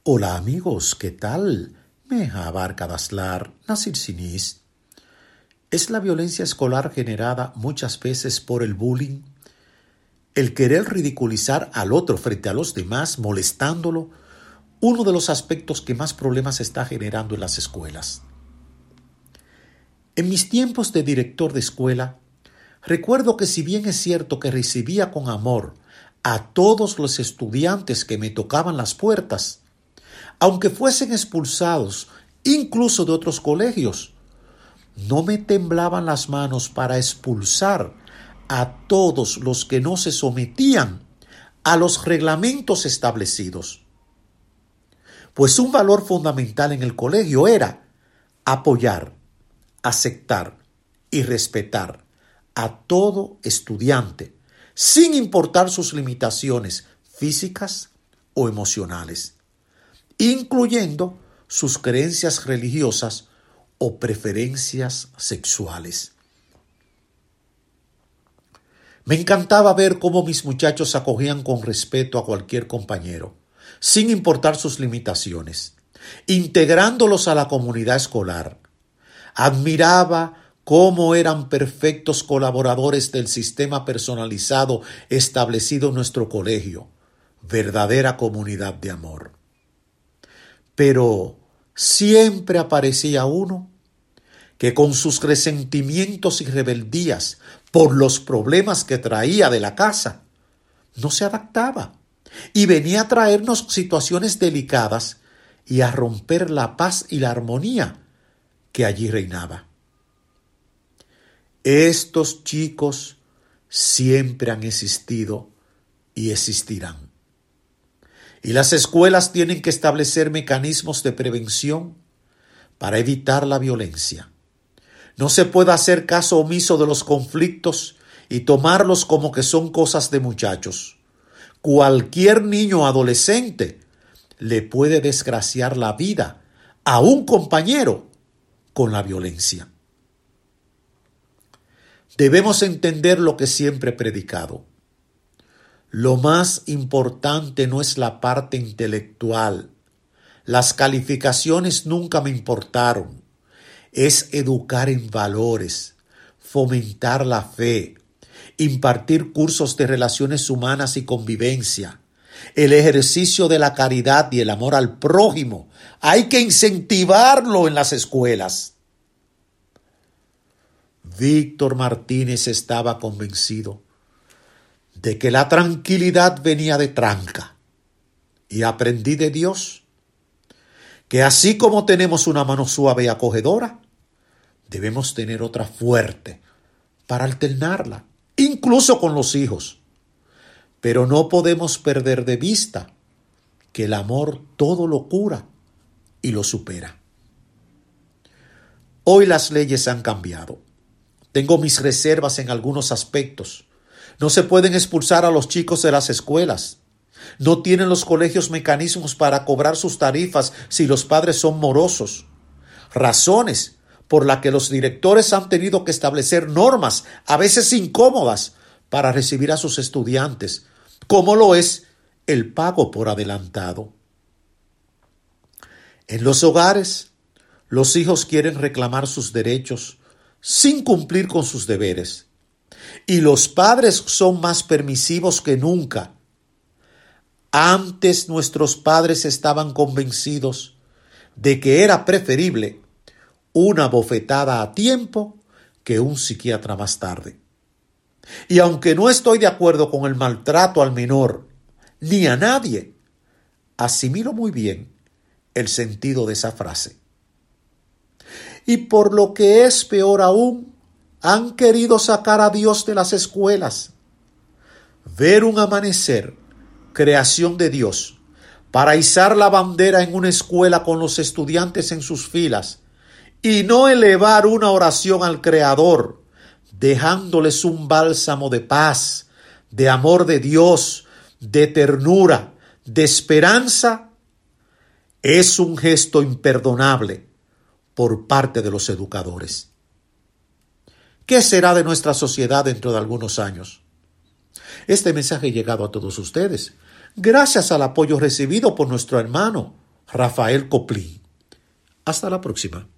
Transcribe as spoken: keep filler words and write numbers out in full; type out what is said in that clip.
Hola amigos, ¿qué tal? Me abarca Daslar, Nasir Sinis. ¿Es la violencia escolar generada muchas veces por el bullying? El querer ridiculizar al otro frente a los demás, molestándolo, uno de los aspectos que más problemas está generando en las escuelas. En mis tiempos de director de escuela, recuerdo que si bien es cierto que recibía con amor a todos los estudiantes que me tocaban las puertas, aunque fuesen expulsados incluso de otros colegios, no me temblaban las manos para expulsar a todos los que no se sometían a los reglamentos establecidos. Pues un valor fundamental en el colegio era apoyar, aceptar y respetar a todo estudiante, sin importar sus limitaciones físicas o emocionales, incluyendo sus creencias religiosas o preferencias sexuales. Me encantaba ver cómo mis muchachos acogían con respeto a cualquier compañero, sin importar sus limitaciones, integrándolos a la comunidad escolar. Admiraba cómo eran perfectos colaboradores del sistema personalizado establecido en nuestro colegio, verdadera comunidad de amor. Pero siempre aparecía uno que con sus resentimientos y rebeldías por los problemas que traía de la casa, no se adaptaba y venía a traernos situaciones delicadas y a romper la paz y la armonía que allí reinaba. Estos chicos siempre han existido y existirán. Y las escuelas tienen que establecer mecanismos de prevención para evitar la violencia. No se puede hacer caso omiso de los conflictos y tomarlos como que son cosas de muchachos. Cualquier niño o adolescente le puede desgraciar la vida a un compañero con la violencia. Debemos entender lo que siempre he predicado. Lo más importante no es la parte intelectual. Las calificaciones nunca me importaron. Es educar en valores, fomentar la fe, impartir cursos de relaciones humanas y convivencia, el ejercicio de la caridad y el amor al prójimo. Hay que incentivarlo en las escuelas. Víctor Martínez estaba convencido de que la tranquilidad venía de tranca, y aprendí de Dios que así como tenemos una mano suave y acogedora, debemos tener otra fuerte para alternarla, incluso con los hijos. Pero no podemos perder de vista que el amor todo lo cura y lo supera. Hoy las leyes han cambiado. Tengo mis reservas en algunos aspectos. No se pueden expulsar a los chicos de las escuelas. No tienen los colegios mecanismos para cobrar sus tarifas si los padres son morosos. Razones por las que los directores han tenido que establecer normas, a veces incómodas, para recibir a sus estudiantes, como lo es el pago por adelantado. En los hogares, los hijos quieren reclamar sus derechos sin cumplir con sus deberes. Y los padres son más permisivos que nunca. Antes nuestros padres estaban convencidos de que era preferible una bofetada a tiempo que un psiquiatra más tarde. Y aunque no estoy de acuerdo con el maltrato al menor ni a nadie, asimilo muy bien el sentido de esa frase. Y por lo que es peor aún, han querido sacar a Dios de las escuelas. Ver un amanecer, creación de Dios, para izar la bandera en una escuela con los estudiantes en sus filas y no elevar una oración al Creador, dejándoles un bálsamo de paz, de amor de Dios, de ternura, de esperanza, es un gesto imperdonable por parte de los educadores. ¿Qué será de nuestra sociedad dentro de algunos años? Este mensaje ha llegado a todos ustedes gracias al apoyo recibido por nuestro hermano Rafael Coplín. Hasta la próxima.